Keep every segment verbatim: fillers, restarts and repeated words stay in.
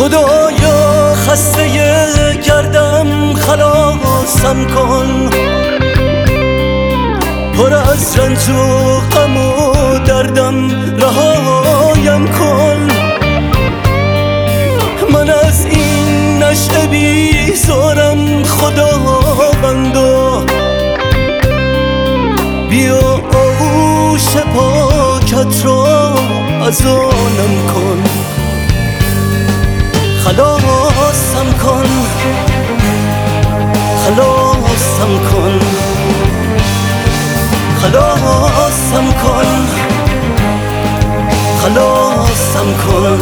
خدایا خسته گردم خلاصم کن، پر از رنج و غم و دردم رهایم کن. من از این نشأه بیزارم خداوندا، بیا آغوش پاکت را از آنم کن. خلاصم کن، خلاصم کن، خلاصم کن، خلاصم کن.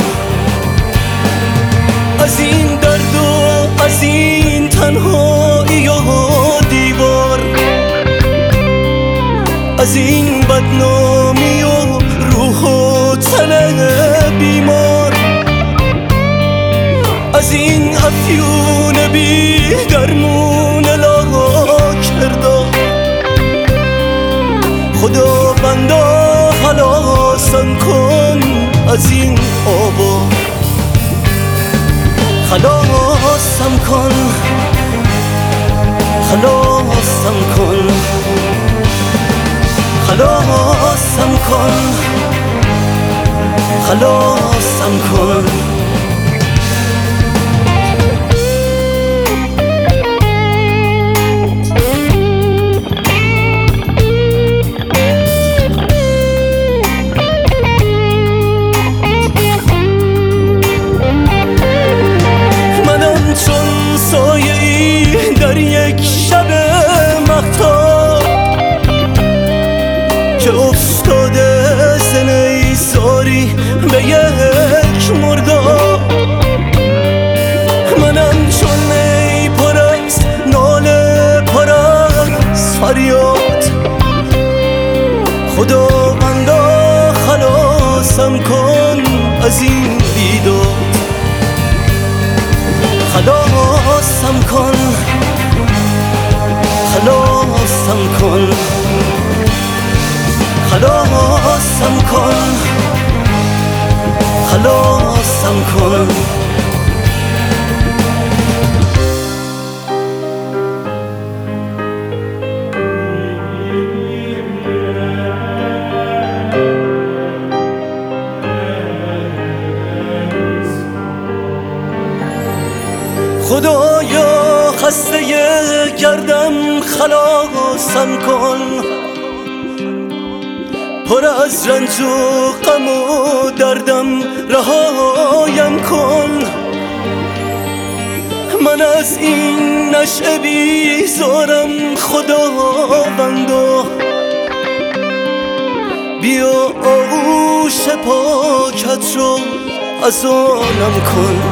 از این درد و از این تنهایی و دیوار، از این بدنامی و روح و تن بیمار، از این افیون بی درمون لاکردا. خدا بندا خلاصم کن از این آبا. خلاصم کن، خلاصم کن، خلاصم کن، خلاصم کن. در یک شب مهتاب که افتاده ز نیزاری به یک مرداب، منم چون نی پر از ناله پر از فریاد. خداوندا خلاصم کن از این بیداد. خلاصم کن، خلاصم کن، خلاصم کن، خلاصم کن. خدایا خسته گردم خلاصم کن، پر از رنج و غم و دردم رهایم کن. من از این نشأه بیزارم خداوندا، بیا آغوش پاکت رو از آنم کن.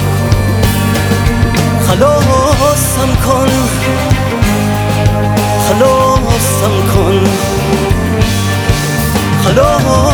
خلاصم کن، خلاصم کن، خلاصم